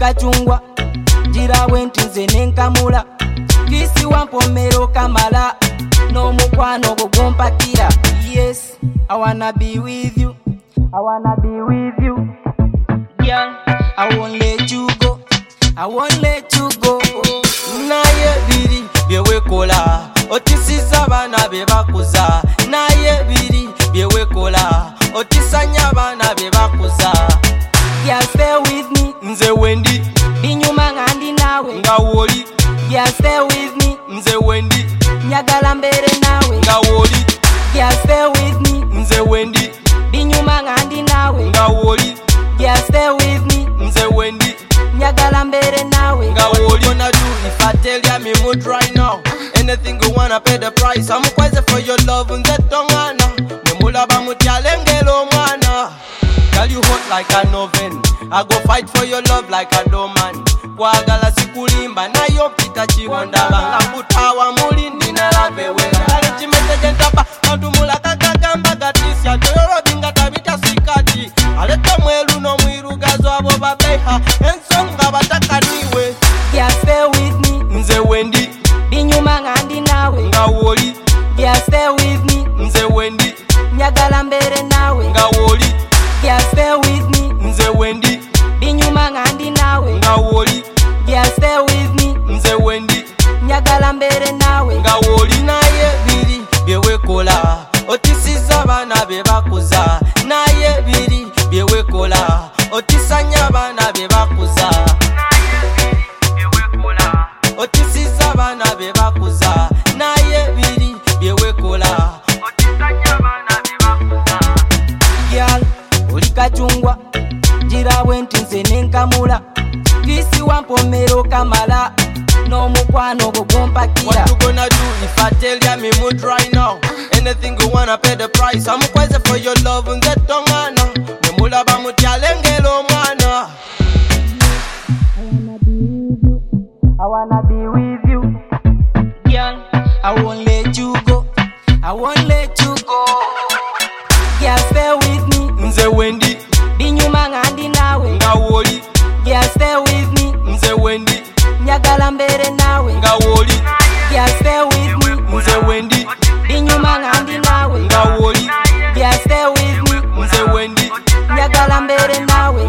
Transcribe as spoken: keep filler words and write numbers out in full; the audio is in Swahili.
kachungwa jira wentunze nenkamula kisi wampomero kamala no mukwano gogompakira. Yes, I wanna be with you, I wanna be with you, girl. I won't let you go, I won't let you go. Naye biri byewekola otisiza bana bebakuza, naye biri byewekola otisanya bana bebakuza. Yeah, stay with me, nze wendi binyuma ngandi nawe nga woli. Yeah, stay with me, nze wendi nyagala mbere nawe nga woli. Yeah, stay with me, nze wendi binyuma ngandi nawe nga woli. Yeah, stay with me, nze wendi nyagala mbere nawe nga woli. Gonna do if I tell ya me mood right now, anything you wanna pay the price. I'm crazy for your love nze tongana nemula bamutyalengelo mwana. Girl, you hot like an oven, I go fight for your love like a doman. Kwagala sikulimba na yo pita chiwonda banga kutawa mulindi na lambewe kale chimete jentapa kantumula kakagamba gatisya toyoro binga tabita sikati aleta mwelu no mwirugazo abo babeha ensonga batakaniwe. Yeah, stay with me, nze wendi binyuma ngandi nawe nga woli. Yeah, stay with me, nze wendi nyagala mbere nawe nga woli. Yeah, stay with me, nze wendi binyuma ngandi nawe nga woli. Yeah, stay with me, nze wendi nyagala mbere nawe nga woli. Naye biri byewekola otisiza bana bebakuza, naye biri byewekola otisanya bana bebakuza. Otisiza bana bebakuza, naye biri byewekola otisanya bana bebakuza. Girl, oli kachungwa jira wentunze nenkamula kisi wampomero kamala no mukwano gogompakira. What you gonna do if I tell ya me mood right now, anything you wanna pay the price. I'm crazy for your love nze tongana nemula bamutyalengelo mwana. I wanna be with you, girl. I won't let you go, I won't let you go. Girl, stay with me, nze wendi binyuma ngandi nawe nga woli. Yeah, stay with me, nze wendi nyagala mbere nawe nga woli. Yeah, stay with me, nze wendi binyuma ngandi nawe nga woli. Yeah, stay with me, nze wendi nyagala mbere nawe